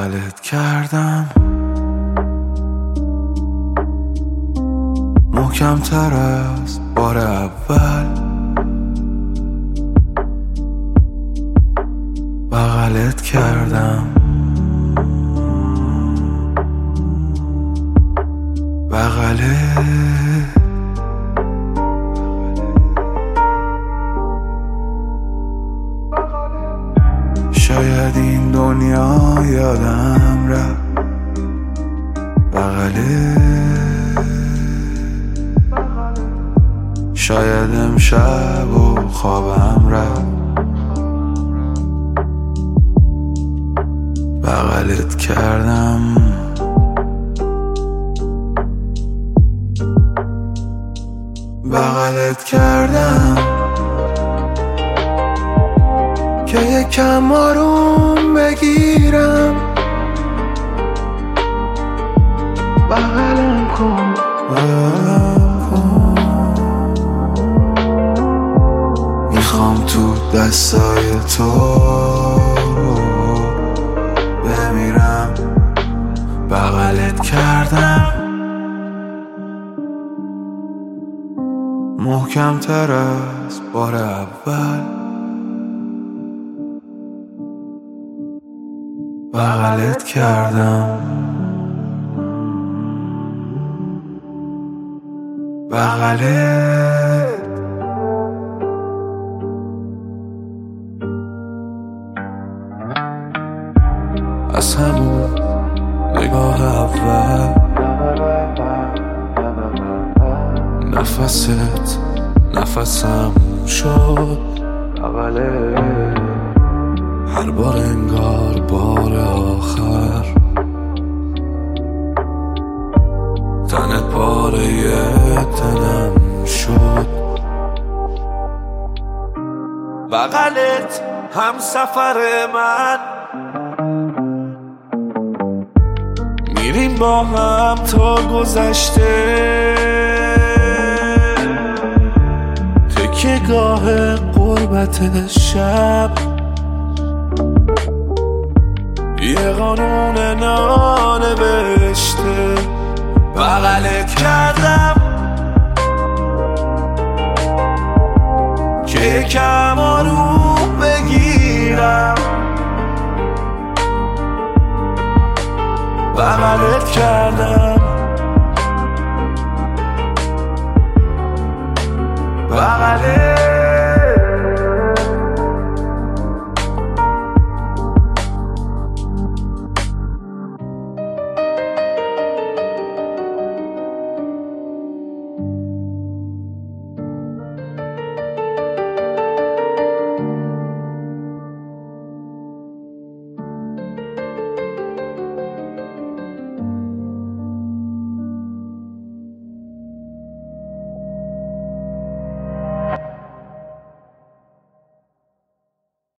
بغلت کردم محکم تر از بار اول، بغلت کردم بغلت. شاید این دنیا یادم رفت بغلت، شاید امشب و خوابم رفت بغلت کردم بغلت کردم که یکم آروم بگیرم. بغلم کن میخوام تو دستای تو بمیرم. بغلت کردم محکم تر از بار اول، بغلت کردم بغلت. از همون نگاه اول نفست نفسم شد بغلت، هر بار انگار بار آخر تنت پاره تنم شد. بغلت هم سفر من، میریم با هم تا گذشته، تکیه‌گاه قربت شب، یه قانون نانوشته. بغلت کردم که یکم آروم بگیرم. بغلت کردم بغلت